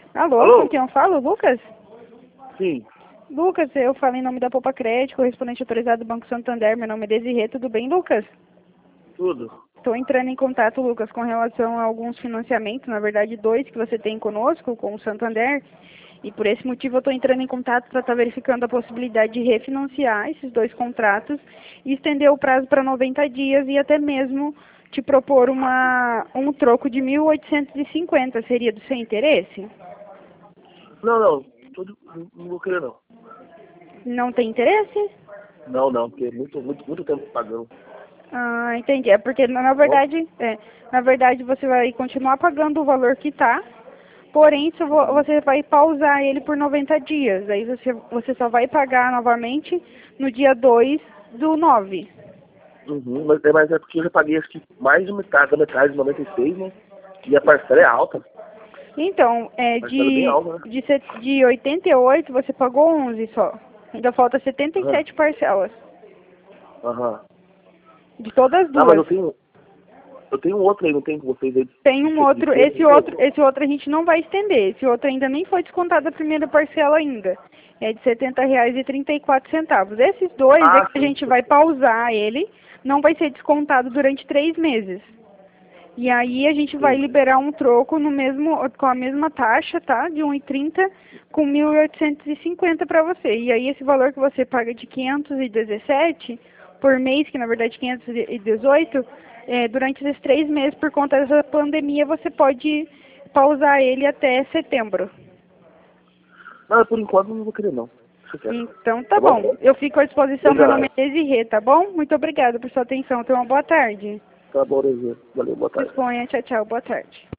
Alô, Alô? com quem eu falo? Lucas? Sim. Lucas, eu falo em nome da Poupa Crédito, correspondente autorizado do Banco Santander. Meu nome é Desirê, tudo bem, Lucas? Tudo. Estou entrando em contato, Lucas, com relação a alguns financiamentos, na verdade 2 que você tem conosco, com o Santander. E por esse motivo eu estou entrando em contato para estar verificando a possibilidade de refinanciar esses 2 contratos e estender o prazo para 90 dias e até mesmo te propor um troco de 1.850. Seria do seu interesse? Não. Não vou querer, não. Não tem interesse? Não, porque é muito tempo pagando. Ah, entendi. É porque na verdade você vai continuar pagando o valor que está, porém você vai pausar ele por 90 dias. Aí você só vai pagar novamente no dia 2/9. Mas é porque eu já paguei acho que mais de metade, da metade de 96, né? E a parcela é alta. Então, A parcela é bem alta, né? de 88 você pagou 11 só. Ainda falta 77 parcelas. Aham. De todas as Ah, mas duas. eu tenho um outro aí, não tem com vocês aí? Tem um outro, esse outro a gente não vai estender. Esse outro ainda nem foi descontado a primeira parcela ainda. É de R$ 70,34. Esses dois é Ah, que a sim. gente vai pausar ele, não vai ser descontado durante 3 meses. E aí a gente vai Sim. liberar um troco com a mesma taxa, tá? De 1,30 com 1.850 para você. E aí esse valor que você paga de 517 por mês, que na verdade 518, durante esses 3 meses, por conta dessa pandemia, você pode pausar ele até setembro. Não, por enquanto não vou querer, não. Deixa quieto. Então tá bom. Eu fico à disposição. Meu nome Obrigado. é Desirê, tá bom? Muito obrigada por sua atenção. Tenha uma boa tarde. Tá bom, Desirê. Valeu, boa tarde. Disponha. Tchau, tchau. Boa tarde.